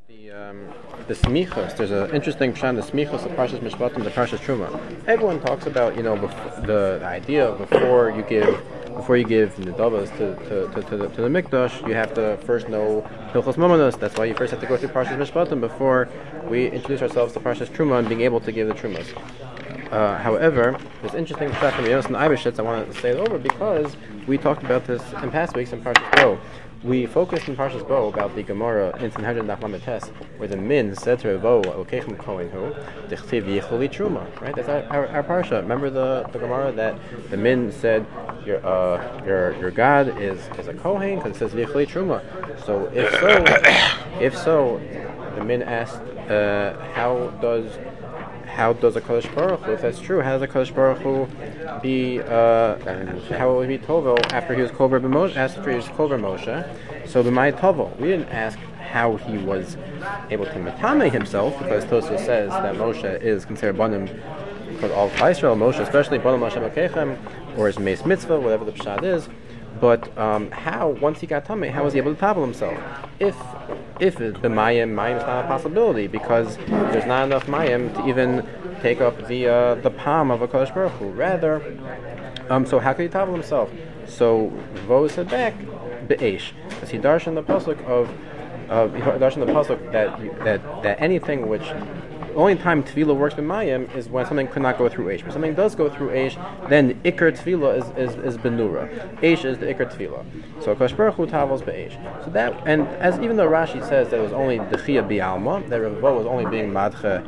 The smichos. There's an interesting pshat, the smichos, the parshas mishpatim, the parshas truma. Everyone talks about the idea of before you give nedavos to the mikdash, you have to first know hilchos mamonos. That's why you first have to go through parshas mishpatim before we introduce ourselves to parshas truma and being able to give the trumas. However, this interesting pshat from Yonas and Eibeshitz, I want to say it over because we talked about this in past weeks in Parshas Bo. We focused in Parshas Bo about the Gemara in Sanhedrin Daf Lamed Tes, where the min said to Bo, "Okechem kohenhu, dichtiv yicholi truma." Right? That's our parsha. Remember the Gemara that the min said your God is a kohen because it says yicholi truma. So if so, the min asked, how does a Kodesh Baruch Hu, if that's true, how does a Kodesh Baruch Hu be, how will he be Tovel after he was Kover Moshe, after he was Kover Moshe? So the Mai Tovel, we didn't ask how he was able to metame himself, because Tosfos says that Moshe is considered Banim for all of Israel, Moshe especially, Banim Hashem Akechem, or his Meis Mitzvah, whatever the Pshad is. But how, once he got tummy, how was he able to tavel himself? If mayim is not a possibility, because there's not enough mayim to even take up the palm of a Kodesh Baruch Hu. Rather, so how could he tavel himself? So Vo said back be'esh, because he darshan the pasuk that anything which only time tefillah works with mayim is when something could not go through eish. But something does go through eish, then ikar tefillah is benura. Eish is the ikar tefillah. So Kodesh Baruch Hu tavels be'eish. So that, and as even though Rashi says that it was only dechia bi'alma, that Rav was only being madche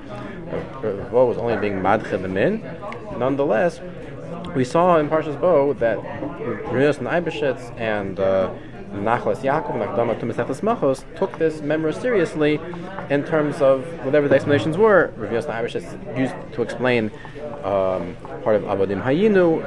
the min, nonetheless, we saw in Parshas Bo that Yonas and Eibeshitz and Nachlas Yaakov and Akdama to Mesechus Machos took this memra seriously in terms of whatever the explanations were. Rav Yonas and Eibeshitz used to explain part of Avodim Hayinu.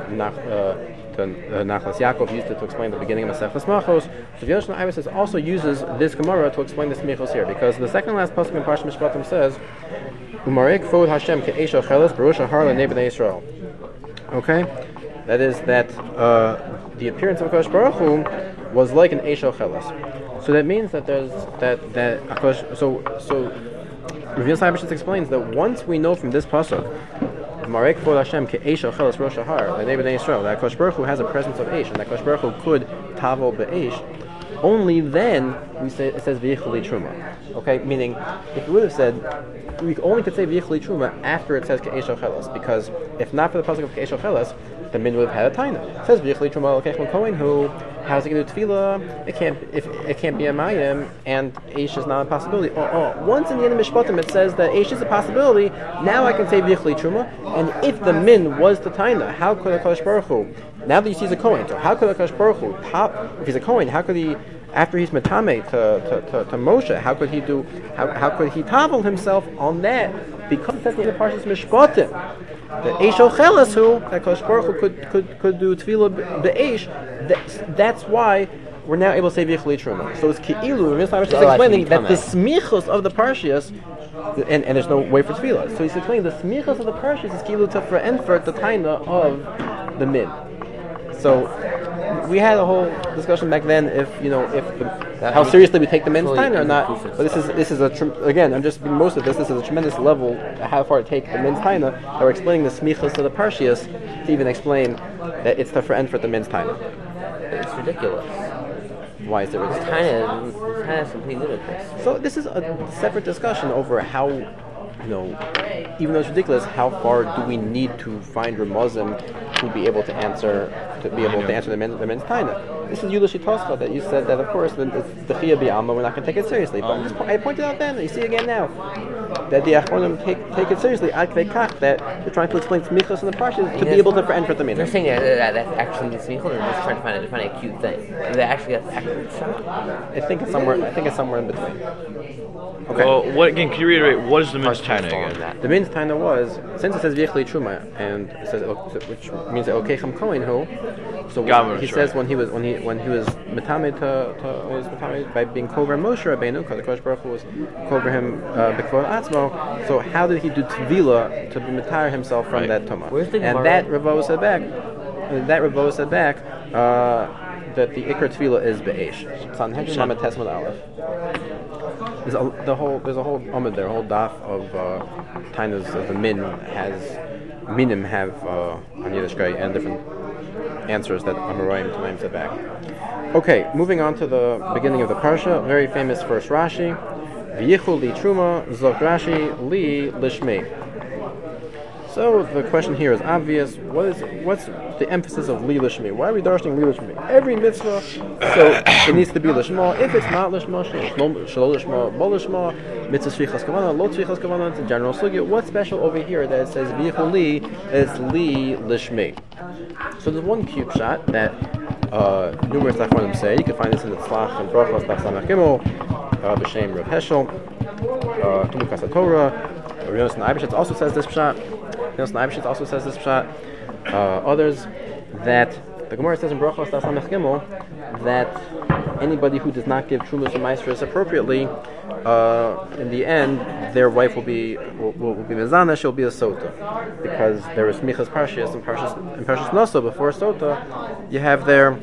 Nachlas Yaakov used it to explain the beginning of Mesechus Machos. So Rav Yonas and Eibeshitz also uses this Gemara to explain the smichos here, because the second last pasuk in Parshas Mishpatim says, "Umarek Kvod Hashem ke'esh ocheles baruch har l'nei bnei Yisrael." Okay, that is that the appearance of Kodesh Baruch Hu was like an Eish Ocheles. So that means that there's so Rav Yonas Eibeshitz explains that once we know from this pasuk, Marek Kvod Hashem ke'Eish Ocheles Rosh Har l'nei bnei Yisrael, that Kodesh Baruch Hu has a presence of Eish, and that Kodesh Baruch Hu could tavel be'Eish, only then it says v'yichli truma. Okay, meaning if we would have said, we only could say v'yichli truma after it says ke'Eish Ocheles, because if not for the pasuk of ke'Eish Ocheles, the min would have had a taina. It says v'yichli truma l'kechem kohen hu. How is it going to do tefillah? It can't be a mayim, and eish is not a possibility. Once in the end of Mishpatim it says that eish is a possibility, now I can say v'yichli truma. And if the min was the taina, how could a Kodesh Baruch Hu, now that he's a kohen, so how could a Kodesh Baruch Hu, if he's a kohen, how could he, after he's metame to Moshe, how could he tavel himself on that? Because it says in the Parshas Mishpatim that Eish Ocheles Hu, that Kodesh Baruch Hu could do tefillah be'eish. That's why we're now able to say v'yichli truma. So it's ki'ilu. Rav Yonas is explaining that the smichos of the parshias, and there's no way for tefillah. So he's explaining the smichos of the parshias is ki'ilu tefra and for the taina of the min. So we had a whole discussion back then how seriously we take the min's taina or not. But this is again, I'm just most of this. This is a tremendous level how far to take the min's taina. That we're explaining the smichos of the parshias to even explain that it's tefra and for the min's taina. It's ridiculous. Why is it ridiculous? Taina is completely ludicrous. So this is a separate discussion over how, even though it's ridiculous, how far do we need to find Ramazim to be able to answer the men's taina? This is Yudashi Toscha that you said that, of course, it's the Chiyah B'Alma, we're not going to take it seriously. But I pointed out then, you see again now, that the Achronim take it seriously, ad kei kach, that they're trying to explain smichos in the parshas to be able to end for the min. They're saying that that's actually the smichos, they're just trying to find a cute thing. Is that actually that's accurate shot? I think it's somewhere in between. Okay. Well, can you reiterate, what is the min's taina again? The min's taina was, since it says v'yichli truma, and it says, which means that okechem kohen hu, so he says when he was metame by being kover Moshe Rabbeinu, because the Kodesh Baruch Hu was kover him b'kvod atzmo. So how did he do tefillah to be metar himself from that tuma? And that Ravo said back. That the ikar tefillah is be'esh. Sanhedrin Lamed Tes Aleph. there's a whole amud there, a whole daf of tainas of the minim have on Yiddishkeit and different answers that Amoraim Tanaim said back. Okay, moving on to the beginning of the parsha, very famous first Rashi. V'yichul li truma, zok Rashi li lishmei. So the question here is obvious. What's the emphasis of li lishmei? Why are we darshaning li lishmei? Every mitzvah, so it needs to be lishma. If it's not lishma, shelo lishma, bo lishma, mitzvah shvichas kavana, lo shvichas kavana. It's a general sugya. What's special over here that it says v'yichul li? It's li lishmei. So there's one cube shot that numerous Achronim say. You can find this in the Tzlach and Brachos Daf Samach Gimel, b'Shem Rav Heschel, Tumukas HaTorah. Yonas Naibishitz also says this pshat. Others that the Gemara says in Brachos Daf Samach Gimel that anybody who does not give Trumas and Maasros appropriately, in the end, their wife will be Mezana, she'll be a Sota. Because there is Michas Parshias and Parshas Noso before Sota, you have there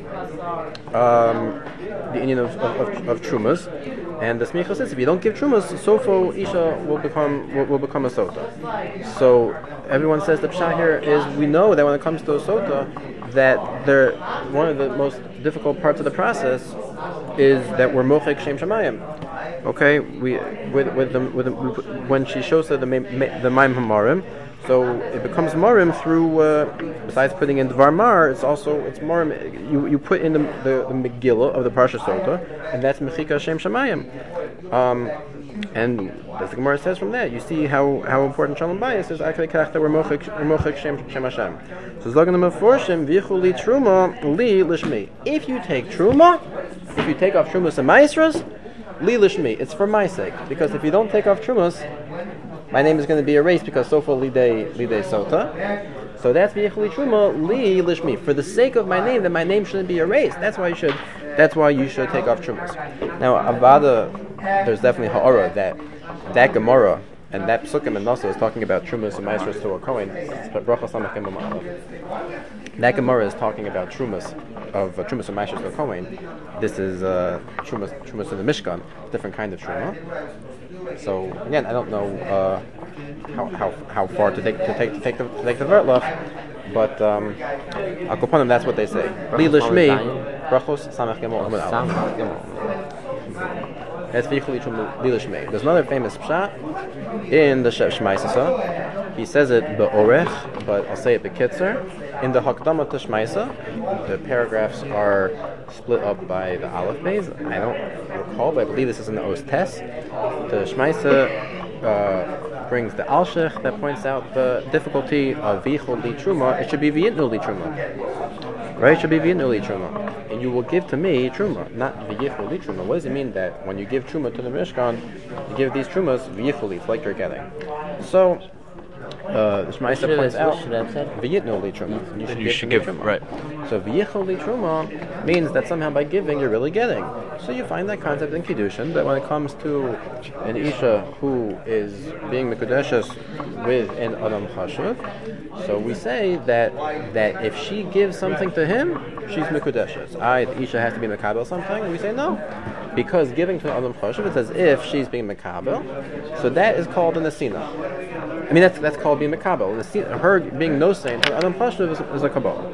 the Indian of Trumas. And the Smicha says if you don't give Trumas, Sofo Isha will become a Sota. So everyone says the Pshat here is we know that when it comes to a Sota, that one of the most difficult parts of the process is that we're Mochek Shem Shamayim. Okay, when she shows her the Maim Hamarim, so it becomes Marim through besides putting in Dvar Mar, it's Marim. You put in the Megillah of the Parsha Sota, and that's Mechika Shem Shamayim. And as the Gemara says from that, you see how important Shalom Bayis is. Actually, that we're Mochek Shem Hashem. So Zogan Meforshim V'yichul li Truma li Lishmi. If you take Truma, if you take off Trumas and Maasros, li Lishmi. It's for my sake, because if you don't take off Trumas, my name is going to be erased because Sofa Lidei Sota. So that's V'yichul li Truma li Lishmi. For the sake of my name, that my name shouldn't be erased. That's why you should take off Trumas. Now Avada, there's definitely ha'ara that Gemara and that Psukim and Nasa is talking about Trumas and Maasros to a Kohen. That Gemara is talking about Trumas and Maasros to a Kohen. This is Trumas in the Mishkan, different kind of Truma. So again, I don't know how far to take the Vertlach, but Akoponim, that's what they say. Li Lishmi, Brachos Samach Gimel Amud Aleph. There's another famous pshat in the Shemaisasa. He says it be'orech, but I'll say it be'kitzer. In the Hakdama to Shemaisa, the paragraphs are split up by the Aleph Beis. I don't recall, but I believe this is in the Os Tes. The Shemaisa brings the Alshech that points out the difficulty of V'yichul li Truma. It should be V'yitnu li Truma. Right? It should be V'yitnu li Truma. And you will give to me Truma, not V'yichul li Truma. What does it mean that when you give Truma to the Mishkan, you give these Trumas V'yichul li, it's like you're getting. So, the Shemaisa points out V'yitnu li Truma. You should give Truma. Right. So V'yichul li Truma means that somehow by giving you're really getting. So you find that concept in Kiddushin, that when it comes to an Isha who is being Mekudeshes with an Adam Chashuv, so we say that if she gives something to him, she's Mekudeshes. The Isha has to be Mekabel something, we say no. Because giving to an Adam Chashuv, it's as if she's being Mekabel, so that is called an Asina. I mean, that's called being Mekabel. Her being no saint, her Adam Chashuv is a Kabbalah.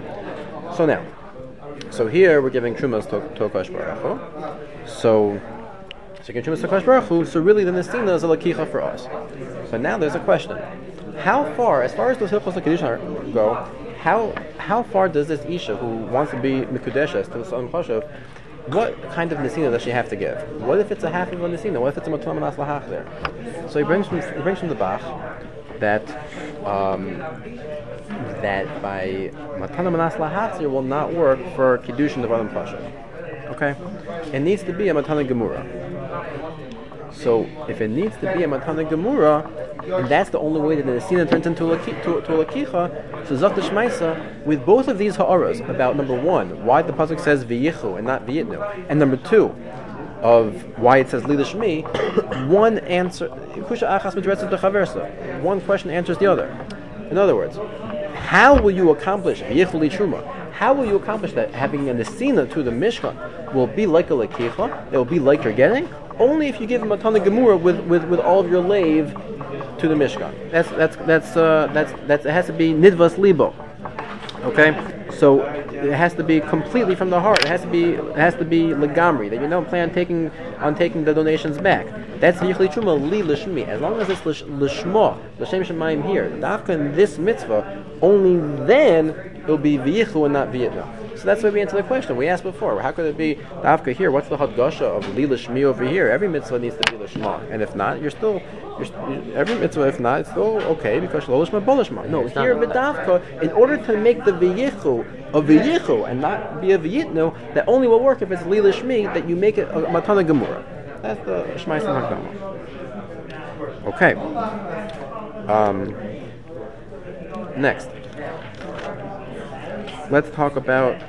So here we're giving Trumas to Kosh Baruch Hu. So giving Trumas to Kosh Baruch Hu, so really the Nesina is a Lakicha for us. So now there's a question. How far as those Hilchos HaKedusha go, how far does this Isha who wants to be Mikudeshes to the Adam Chashuv, what kind of Nesina does she have to give? What if it's a half of a Nesina? What if it's a Matam Manas Lahach there? So he brings from the Bach that by Matana Manas Lahatzir will not work for Kiddushin of Adam Chashuv. Okay? It needs to be a Matana Gemura. So if it needs to be a Matana Gemura, and that's the only way that the Nesina turns into a Lakicha, so Zok the Shemaisa, with both of these ha'aras, about number one, why the pasuk says V'yichu and not V'yitnu, and number two, of why it says Li Lishmi, one answer, one question answers the other. In other words, how will you accomplish V'yichul li Truma? How will you accomplish that having a Nesina to the Mishkan will be like a Lakicha, it will be like you're getting? only if you give a matana gemura with all of your lave to the Mishkan. That's it has to be nidvas libo. Okay, so it has to be completely from the heart. It has to be legamri, that you don't plan on taking the donations back. That's yichli truma li lishmi. As long as it's lishma, l'shem shemayim here, dafka in this mitzvah, only then it'll be v'yichu and not v'yitna. So that's why we answer the question we asked before. How could it be dafka here? What's the hadgasha of li lishmi over here? Every mitzvah needs to be lishma, and if not, you're every mitzvah. If not, it's still okay because lo lishma bo lishma. No, here b'dafka, in order to make the v'yichu a v'yichu and not be a v'yitnu, that only will work if it's li lishmi, that you make it a matana gemura. That's the Shmais and Hakdama. Okay. Next, let's talk about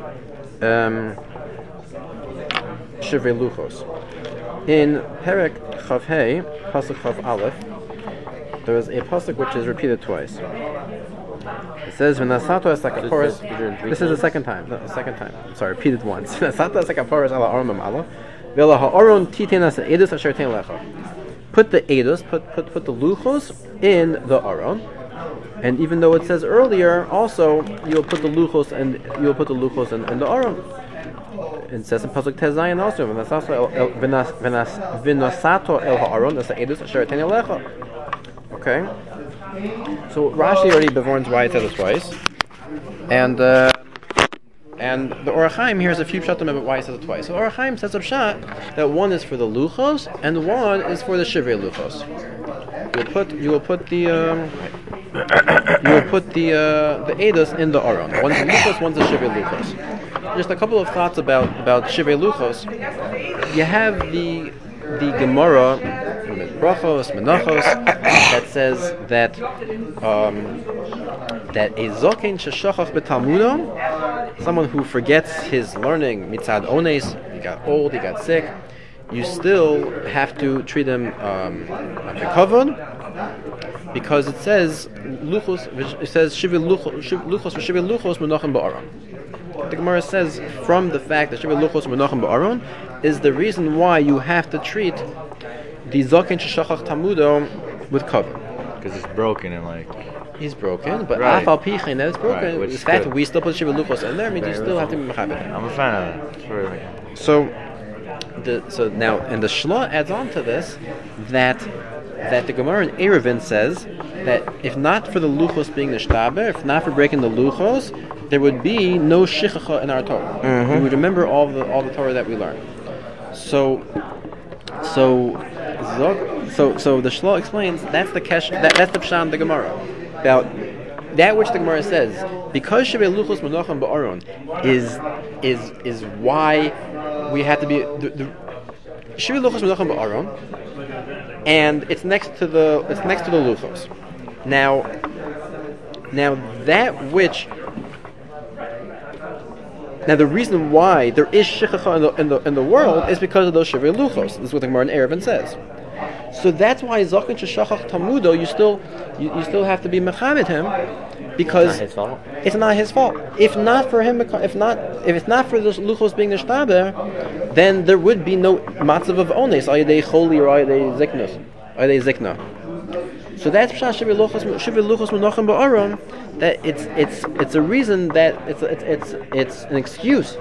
Shivrei Luchos. In Perek Chav Hey, Pasuk Chav Aleph, there is a pasuk which is repeated twice. It says, "V'nasato esakaporos." This is the second time. No, second time. I'm sorry, repeated once. "V'nasato esakaporos ala aron mamalo." Put the edus, put the luchos in the aron, and even though it says earlier, also you'll put the luchos in the aron. It says in pasuk tezayin also, v'nasato el ha'aron as edus asher teni lecha. Okay, so Rashi already bevorns why it says it twice, and the Orach Chaim here has a few pshatim about why he says it twice. So Orach Chaim says a pshat that one is for the luchos and one is for the shivrei luchos. You will put the edus in the aron. One's the luchos, one's the shivrei luchos. Just a couple of thoughts about shivrei luchos. You have the Gemara, Brachos, Menachos, that says that a zoken sheshachach b'talmudo, someone who forgets his learning mitzad ones, he got old, he got sick, you still have to treat him kavod, because it says luchos. It says shivei luchos menachem ba'aron. The Gemara says from the fact that shivei luchos menachem ba'aron is the reason why you have to treat the zoken sheshachach tamudo with kavod. Because it's broken and he's broken, but afal pichin that it's broken. Right, the fact that we still put shivei luchos in there means you still have to be mechabed. I'm a fan of that. So now, and the Shla adds on to this that the Gemara in Eruvin says that if not for the luchos being nishtaber, if not for breaking the luchos, there would be no shichacha in our Torah. Mm-hmm. We would remember all the Torah that we learned. So the Shla explains that's the pshat in the Gemara about that which the Gemara says, because shivei luchos menachem ba'aron is why we have to be the shivei luchos menachem ba'aron, and it's next to the luchos. Now the reason why there is shichacha in the world is because of those shivei luchos. This is what the Gemara in Eruvin says. So that's why Zaken Sheshachach Tamudo, you still have to be mechabed him, because it's not his fault. If not for him, if it's not for the luchos being nishtaber, then there would be no matzav of ones, ayadei choli or ayadei zikna. So that's pshat shivei luchos menachem ba'aron. That it's a reason that it's an excuse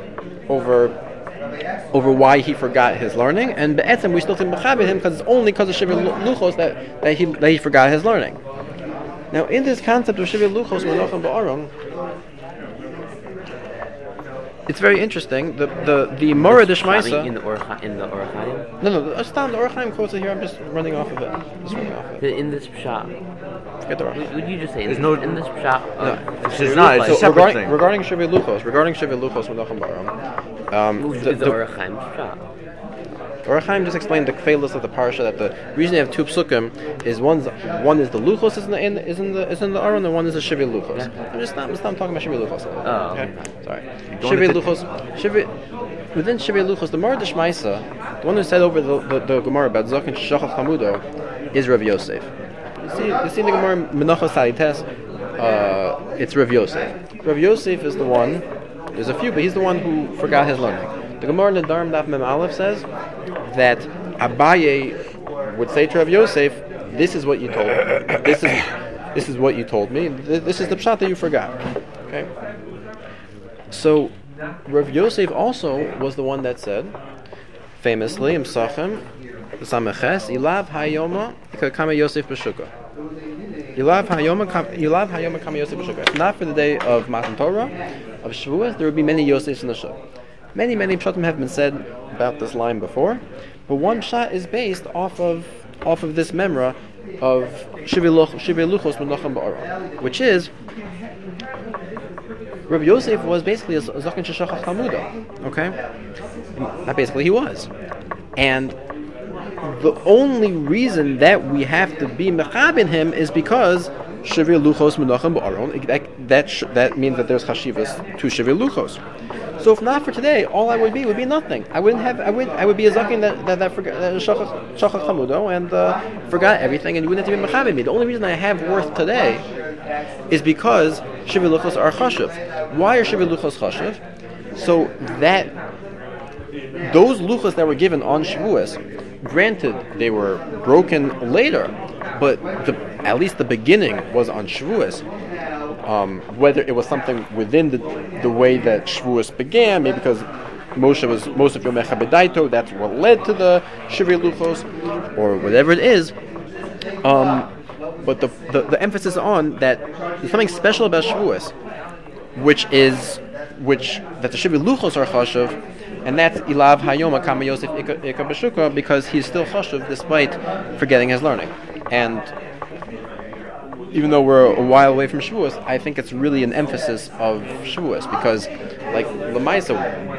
over why he forgot his learning, and be'etzem we still think mechabed him because it's only because of shivei luchos that he forgot his learning. Now, in this concept of shivei luchos menachem ba'aron, it's very interesting. The Mora Deshmaisa in the Orach Chaim. No, the Orach Chaim quotes it here. I'm just running off of it. In this pshat. Forget the Orach. Would you just say there's no in this pshat? No, it's not. It's a separate thing. Regarding shivei luchos menachem ba'aron. Which is the Orach Chaim pshat. Orach Chaim just explained the kfeilos of the parsha, that the reason you have two psukim is one is the luchos is in the aron, and one is the shivei luchos. Yeah. I'm just not talking about shivei luchos. Oh, okay. Sorry. Shivei luchos. Within shivei luchos, the Mora Deshmaisa, the one who said over the Gemara about Zaken Sheshachach Tamudo, is Rav Yosef. You see in the Gemara Menachos Salites, it's Rav Yosef. Rav Yosef is the one. There's a few, but he's the one who forgot his learning. The Gemara in the Darm Daf Mem Aleph says that Abaye would say to Rav Yosef, "This is what you told me. This is what you told me. This is the pshat that you forgot." Okay. So Rav Yosef also was the one that said, famously, Msachem, Sameches, Ilav Hayoma Kama Yosef B'Shuka. Ilav Hayoma Kama Yosef B'Shuka. If not for the day of Matan Torah, of Shavuos, there would be many Yosefs in the Shuk. Many pshatim have been said about this line before, but one pshat is based off of this memra of Shivei Luchos Menachem Ba'aron, which is Rabbi Yosef was basically a Zaken Sheshachach Talmuda. Okay? Not basically, he was. And the only reason that we have to be mechab in him is because Shivei Luchos Menachem Ba'aron. That means that there's chashivas to Shivei Luchos. So if not for today, all I would be nothing. I would be a zaken that forgot shachach chamudo and forgot everything, and you wouldn't have to be mechavim me. The only reason I have worth today is because shivei luchos are chashuv. Why are shivei luchos chashuv? So that those luchos that were given on Shavuos, granted they were broken later, but at least the beginning was on Shavuos. Whether it was something within the way that Shavuos began, maybe because Moshe was most of Yom Bedaito, that's what led to the Shivei Luchos, or whatever it is. But the emphasis on that there's something special about Shavuos, which that the Shivei Luchos are chashuv, and that's Ilav Hayoma Kama Yosef Ika B'Shuka, because he's still chashuv despite forgetting his learning. And even though we're a while away from Shavuos, I think it's really an emphasis of Shavuos, because, like Lamaisa,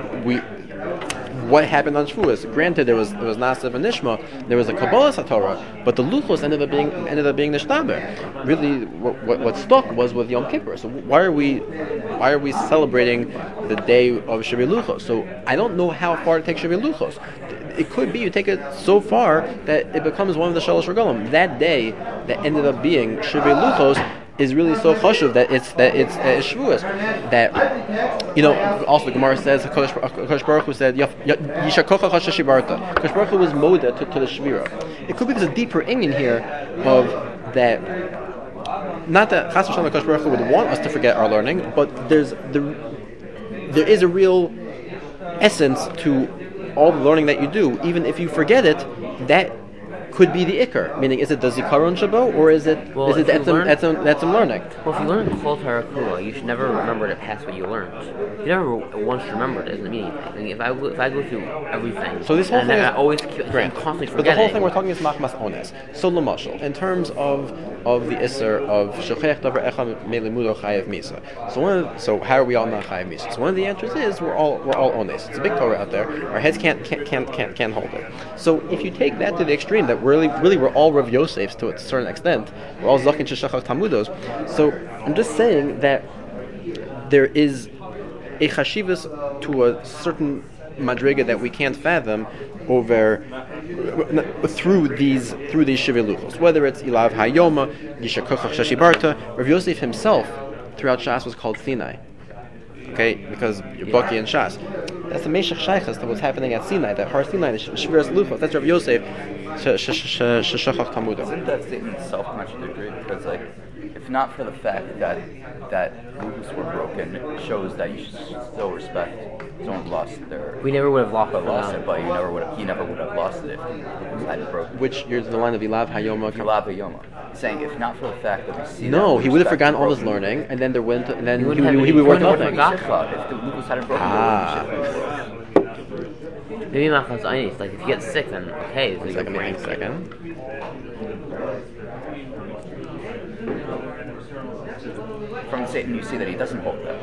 what happened on Shavuos? Granted, there was Nasav and Nishma, there was a Kabbalah Satorah, but the Luchos ended up being Nishtaber. Really, what stuck was with Yom Kippur. So why are we celebrating the day of Shivei Luchos? So I don't know how far to take Shivei Luchos. It could be you take it so far that it becomes one of the Shalosh Regalim. That day that ended up being Shivei Luchos is really so chashuv that it's Shavuos. That, also the Gemara says, Kodesh Baruch Hu said, Yishakocha Chashashibarta. Kodesh Baruch Hu was moda to the Shvira. It could be there's a deeper inyan here of that. Not that Chas v'Shalom Kodesh Baruch Hu would want us to forget our learning, but there is a real essence to all the learning that you do. Even if you forget it, that could be the ikar. Meaning, is it the zikaron shabo, or is it etzem learning? Well, if you learn Kol Torah Kula, you should never remember to pass what you learned. You never once remember it doesn't mean anything. If I go through everything, so this whole thing I always keep constantly forgetting. But the whole thing we're talking is machmas ones. So l'mashal, in terms of the isser of shechech davar echad melimudo chayev misa. So how are we all not chayev misa? So one of the answers is we're all ones. It's a big Torah out there. Our heads can't hold it. So if you take that to the extreme, that really we're all Rav Yosefs to a certain extent. We're all Zaken Sheshachach Talmudos. So I'm just saying that there is a chashivas to a certain madriga that we can't fathom over through these Shivei Luchos. Whether it's Ilav Hayoma, Yishakochach Shashibarta, Rav Yosef himself throughout Shas was called Sinai. Okay, because Baki and Shas. That's the Meshach Shaychas to what's happening at Sinai, that Har Sinai, the Shviras Luchos. That's Rav Yosef, Sheshachach Talmudah. Isn't that statement self-contradictory? Because, if not for the fact that Luchos were broken, it shows that you should still respect someone who lost their. We never would have lost it, but he never would have lost it if Luchos hadn't broken. Which you're the line of Ilav Hayoma. Ilav Hayoma. Saying if not for the fact that we see. No, he would have forgotten all his learning, and then he would work nothing. If the Luchos hadn't broken. Maybe Machmas Einis, if you get sick, then okay. Second. From Satan, you see that he doesn't hold that.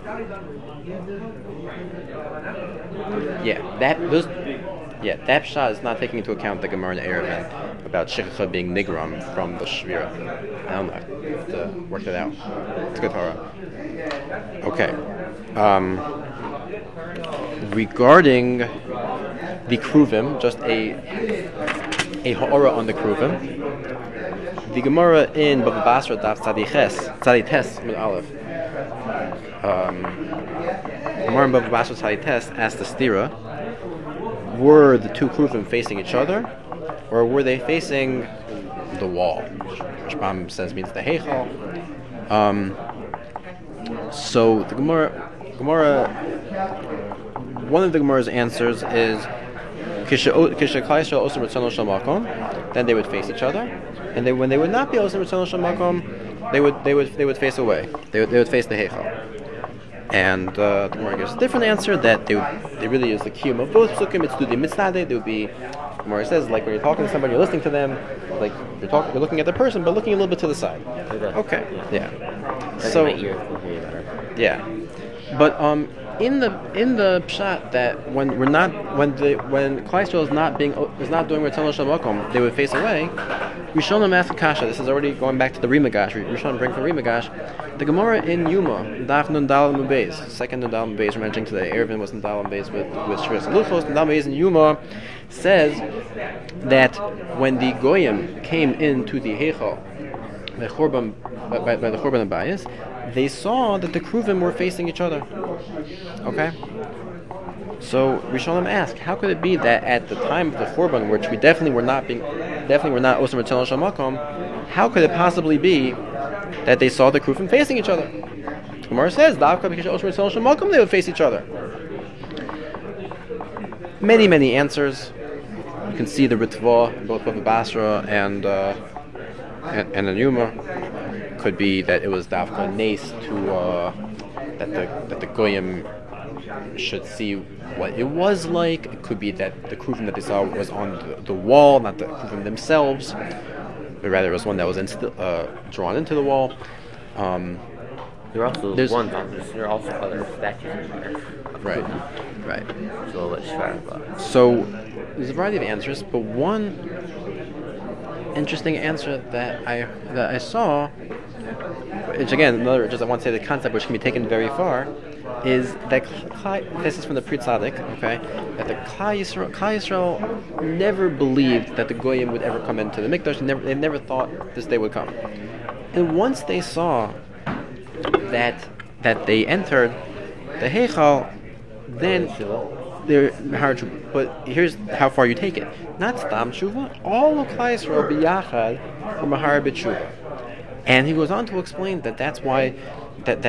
That pshat is not taking into account the Gemara in Erevin about Shechicha being Nigram from the Shvira. I don't know. You have to work it out. It's good Torah. Okay. Regarding the Kruvim, just a ha'ora on the Kruvim. The Gemara in Bava Basra Daf Tzadites with Aleph. Gemara in Bava Basra Tzadites asked the Stira, were the two kruvim facing each other, or were they facing the wall? Rashbam says means the heichal. So the Gemara, one of the Gemara's answers is then they would face each other, and when they would not be osam ritzon shel makom, they would face away. They would face the heichal. And the Gemara gives a different answer that they really use the kiyum of both psukim. It's dudi mitzadeh. They would be. The Gemara says like when you're talking to somebody, you're listening to them, like you're looking at the person, but looking a little bit to the side. Okay. Yeah. So. Yeah. But in the pshat that when Klal Yisrael is not doing Ritzon Shel Makom, they would face away. Rishonim ask Kasha. This is already going back to the Rimagash. Rishonim bring from Rimagash. The Gemara in Yuma, Daf Nun Daled Mubeis, second Nun Daled Mubeis we're mentioning today. Erevin was Nun Daled Mubeis with Shviras and Luchos. Nun Daled Mubeis in Yuma says that when the Goyim came into the Heichal, the Chorban by the Chorban Abayis, they saw that the Kruvim were facing each other. Okay? So Rishonim ask, how could it be that at the time of the Chorban, which we definitely were not Osam Ritzon Shel Makom, how could it possibly be that they saw the Kruvim facing each other? The Gemara says, Davka because Osam Ritzon Shel Makom, they would face each other. Many, many answers. You can see the Ritva, both Bava Basra and the Yuma. Could be that it was Davka Nes to that the Goyim should see what it was like. It could be that the Kruvim that they saw was on the wall, not the Kruvim themselves, but rather it was one that was drawn into the wall. There are also there are also other statues in there. Right. It's a little bit short. So there's a variety of answers, but one interesting answer that I saw, which again, I want to say the concept which can be taken very far, is that this is from the Pri Tzaddik, okay, that the Klal Yisrael never believed that the Goyim would ever come into the Mikdash. They never thought this day would come. And once they saw that they entered the Heichal, then they're hard to. But here's how far you take it. Not Stam Tshuva, all of Klal Yisrael biyachad were Mahar b'Tshuva. And he goes on to explain that that's why that.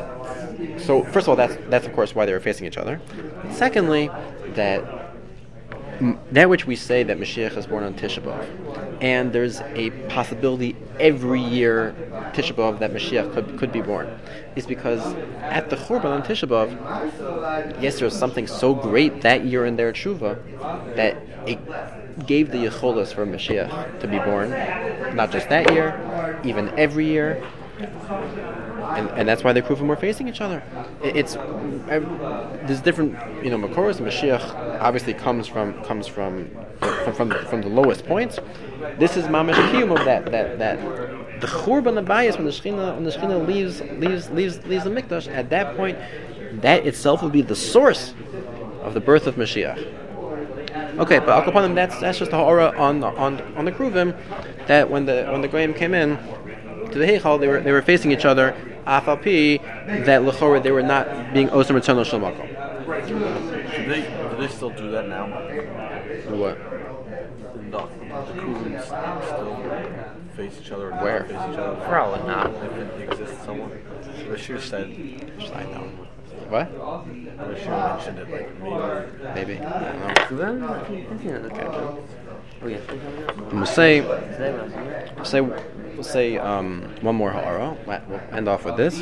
So first of all, that's of course why they were facing each other. Secondly, that which we say that Mashiach is born on Tisha B'Av, and there's a possibility every year Tisha B'Av that Mashiach could be born, is because at the Churban on Tisha B'Av, yes, there was something so great that year in their tshuva that it gave the yicholos for Mashiach to be born, not just that year, even every year. And that's why the Kruvim were facing each other. There's different, Makoros. Mashiach obviously comes from the lowest points. This is mamash kiyum of that the Churban Abayis, when the Shechina leaves the Mikdash, at that point, that itself will be the source of the birth of Mashiach. Okay, but Al Kapanim, that's just the ha'ara on the Kruvim, that when the Goyim came in to the Heichal, they were facing each other. Afapi, that l'chora they were not being osam ritzon shel makom. Do they still do that now? What? The Kruvim still face each other. Where? Face each other. Probably not. If it exists somewhere. Rashir said. I know. What? Rashir mentioned it like maybe. I don't know. We'll say one more ha'ara. We'll end off with this.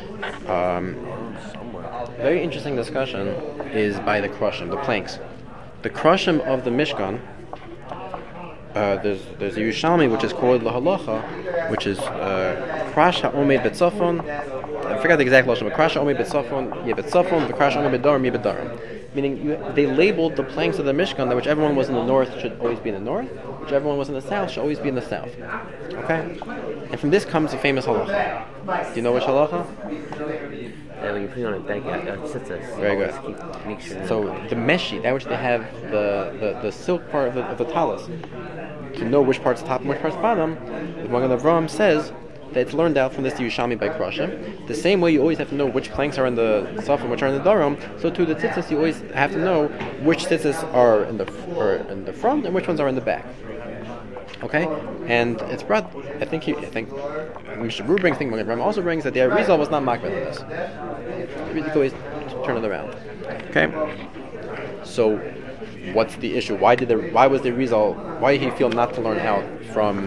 Very interesting discussion is by the Krushim, the planks. The Krushim of the Mishkan. There's a Yerushalmi which is called Lahalacha, which is Krash ha'omed betzafon. I forgot the exact lashon, but Krash ha'omed betzafon, yebetzafon, v'krash ha'omed bedarim, yebedarim. Meaning they labeled the planks of the Mishkan that whichever one was in the north should always be in the north, whichever one was in the south should always be in the south. Okay? And from this comes the famous halacha. Do you know which halacha? When you put it on a bag, very good. Make sure so the meshi, that which they have the silk part of the talus, to know which part's top and which part's bottom, the Magen Avraham says that it's learned out from this Yerushalmi by Krashim. The same way you always have to know which planks are in the Saf and which are in the Darom, so too the tzitzis you always have to know which tzitzis are in the front and which ones are in the back. Okay, and it's brought. I think Mr. Brew brings. I think Magen Avraham also brings that the Arizal was not makbid on this. You could always turn it around. Okay, so what's the issue? Why was the Arizal? Why did he feel not to learn out from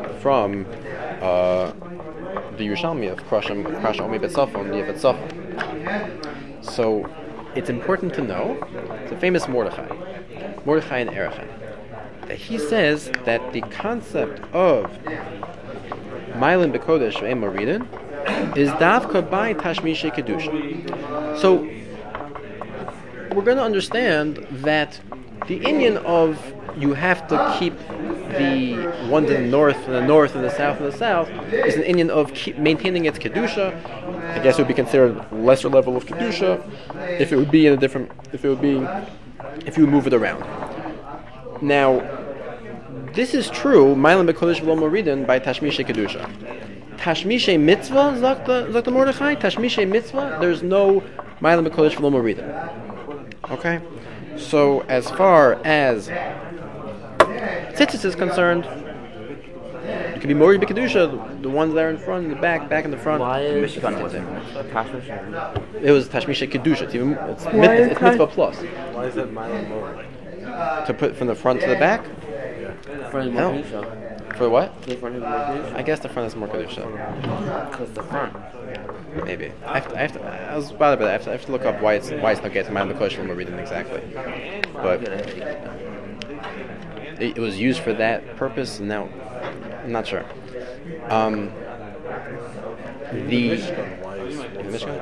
the Yerushalmi of Krashim Omi Betzafon, the Betzafon? So it's important to know. It's a famous Mordechai and Erechai. That he says that the concept of Mailin Bekodesh Ve'em Moridin is Davka by Tashmishe Kedusha. So we're going to understand that the inyan of you have to keep the ones in the north and the south is an inyan of maintaining its Kedusha. I guess it would be considered lesser level of Kedusha if it would move it around. Now, this is true, Mailam Bekodesh V'lo Moridin by Tashmishe Kedusha. Tashmishe Mitzvah, sagt the Mordechai, Tashmishe Mitzvah, there's no Mailam Bekodesh V'lo Moridin. Okay? So, as far as tzitzis is concerned, it can be Morid Bekedusha, the ones that are in front and the back in the front. Why is it was Tashmishe Kedusha. It's Mitzvah plus. Why is that Mailam Morid? To put from the front to the back? For what? The front is more Kedusha? I guess the front is more Kedusha. Because the front. Maybe. I was bothered by that. I have to look up why it's not getting Mailam Bekodesh when we're reading exactly. But it was used for that purpose, and now I'm not sure. The Michigan?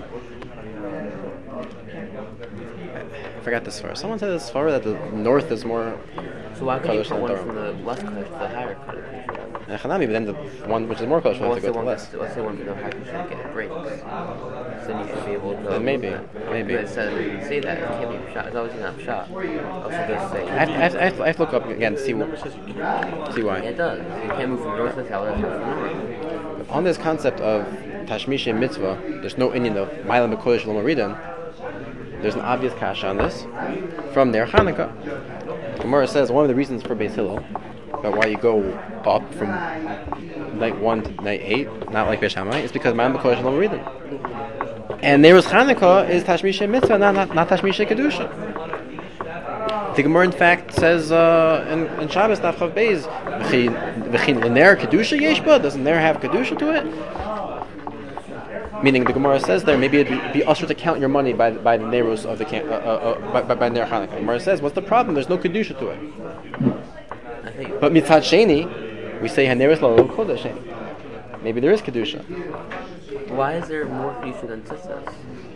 I forgot this far. Someone said this far that the north is more. So why can't you Kadosh put one than from the less Kadosh to the higher Kadosh? Chanami, but then the one which is more Kadosh will have to go to less. Let's say one from the higher Kadosh get breaks. So then you should be able to. Then maybe. But it says you can say that it can't be shot. It's obviously not shot. Also just say. I have to look up again to see why. Yeah, it does. You can't move from north to south. That's from north. On this concept of Tashmishe Mitzvah, there's no inyan of Mailam Bekodesh V'lo Moridin. There's an obvious kasha on this from their Hanukkah. Gemara says one of the reasons for Beis Hillel about why you go up from night 1 to night 8, not like Beis Shammai, is because Mailam Bekodesh V'lo Moridin. And Neiros Hanukkah is Tashmishe Mitzvah, not Tashmishe Kedusha. The Gemara, in fact, says in Shabbos Daf Chav Beis, V'chin l'ner Kedusha yeshba, doesn't ner have Kedusha to it? Meaning the Gemara says there, maybe it'd be usher to count your money by the Neiros of the by Ner Hanukkah. The Gemara says, what's the problem? There's no Kedusha to it. But Mitzad Sheni, we say Haneros Lo Kodesh. Maybe there is Kedusha. Why is there more Kedusha than tzitzis?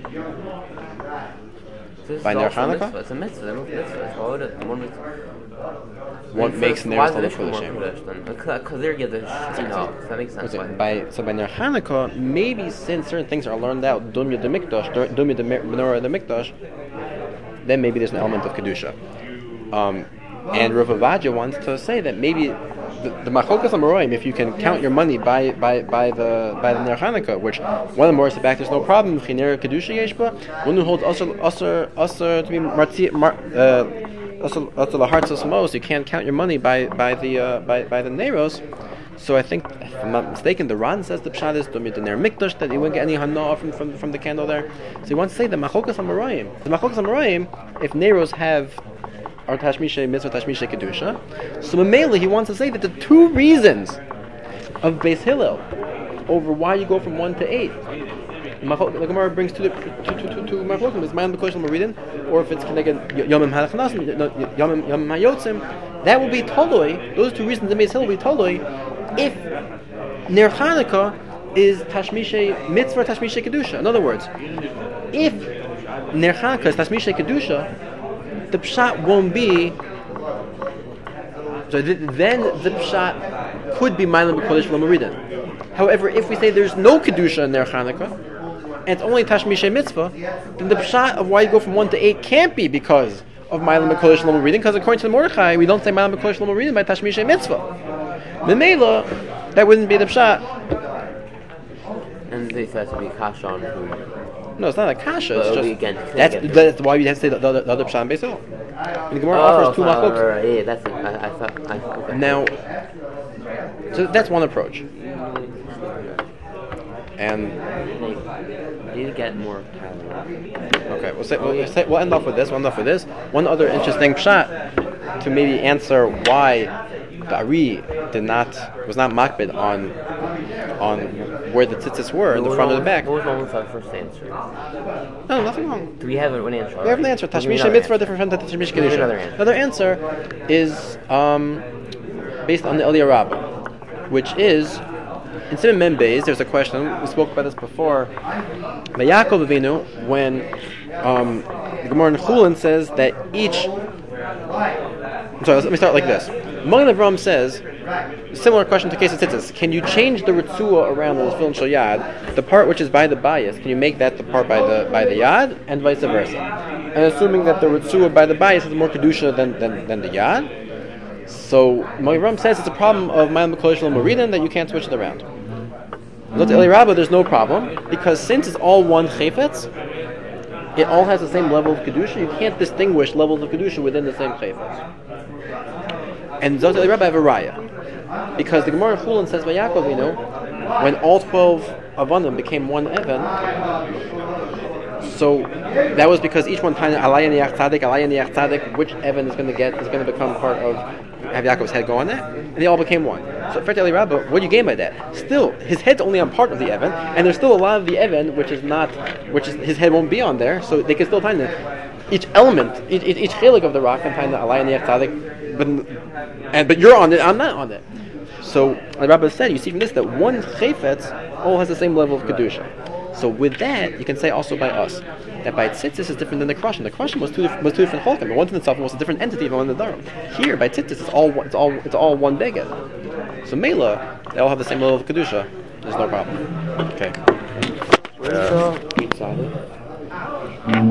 By Ner Hanukkah? It's a mitzvah. They're both mitzvahs. Why would it one mitzvah? What makes Neiros Lo Kodesh? Because they're Yiddish. No, that makes sense. By Ner Hanukkah, maybe since certain things are learned out, Dumya de Mikdash, Dumya de Menorah de Mikdash, then maybe there's an element of Kedusha. And Rav Avadia wants to say that maybe the Machokas Amoraim, if you can count your money by the Ner Hanukkah, which one of the Morris back, there's no problem. Chiner Kedusha Yeshba. One who holds usher to be most, you can't count your money by the Neiros. So I think, if I'm not mistaken, the Ran says the Pshat is Dumit Ner Mikdash, that you wouldn't get any Hana from the candle there. So he wants to say the Machokas Amoraim. The Machokas Amoraim, if Neiros have or Tashmishe Mitzvah, Tashmishe Kedusha, so Mamela he wants to say that the two reasons of Beis Hillel over why you go from 1 to 8. The Gemara brings two Machlokim. Is Mailam Bekodesh V'lo Moridin, or if it's Keneged Yomim Halachnasim, Yomim Hayotzim, that will be Toloi. Those two reasons in Beis Hillel will be Toloi if Ner Hanukkah is Tashmishe Mitzvah, Tashmishe Kedusha. In other words, if Ner Hanukkah is Tashmishe Kedusha, the pshat won't be. So then the pshat could be Mailam Bekodesh V'lo Moridin. However, if we say there's no kedusha in Ner Hanukkah and it's only Tashmishe Mitzvah, then the pshat of why you go from 1 to 8 can't be because of Mailam Bekodesh V'lo Moridin, because according to the Mordechai, we don't say Mailam Bekodesh V'lo Moridin by Tashmishe Mitzvah. Memela, that wouldn't be the pshat And they said to be kasha on who. No, it's not a kasha. But It's it'll be just against- that's why we have to say the other pshat and Beis Hillel. And the Gemara offers two machlokes. Right. Yeah, that's it. I thought. Okay. Now, so that's one approach. And I need to get more time. okay, we'll end off with this. One other interesting pshat to maybe answer why the Ari was not makbid on where the tzitzis were in the front or the back. What was wrong with our first answer? No, nothing wrong. Do we have an answer? We have an answer. Give me Tashmish another mitzvah answer. different from Tashmish Give me kedusha. another answer. Another answer is based on the Eliyah Rabbah, which is in Simon Membeis. There's a question. We spoke about this before. By Yaakov Avinu, when the Gemara in Chulin says that each. I'm sorry. Let me start like this. Magen Avraham says, similar question to case of tzitzis. Can you change the ritzua around the tefillin shel yad, the part which is by the bias? Can you make that the part by the yad, and vice versa? And assuming that the ritzua by the bias is more kedusha than the yad, so Magen Avraham says it's a problem of Ma'am Kodesh L'Moridin that you can't switch it around. Look at Eli Rabbah, there's no problem because since it's all one chayfetz, it all has the same level of kedusha. You can't distinguish levels of kedusha within the same chayfetz. And Zot Eli Rabbah have a raya. Because the Gemara in Chulin says by Yaakov, when all 12 Avanim became one Evan, so that was because each one time Alaya Niach Tzadik, which Evan is going to become part of, have Yaakov's head go on that, and they all became one. So Fert Eli Rabbah, what do you gain by that? Still, his head's only on part of the Evan, and there's still a lot of the Evan which is his head won't be on there, so they can still find it. Each element, each chelik of the rock can find the Alaya Niach Tzadik, but you're on it, I'm not on it. So the Rabbah said, you see from this that one chayfetz all has the same level of kedusha. So with that, you can say also by us that by tzitzis is different than the krushim. The krushim was two different cholkim. The one in itself was a different entity than one in the darum. Here by tzitzis, it's all one beged. So mela, they all have the same level of kedusha. There's no problem. Okay.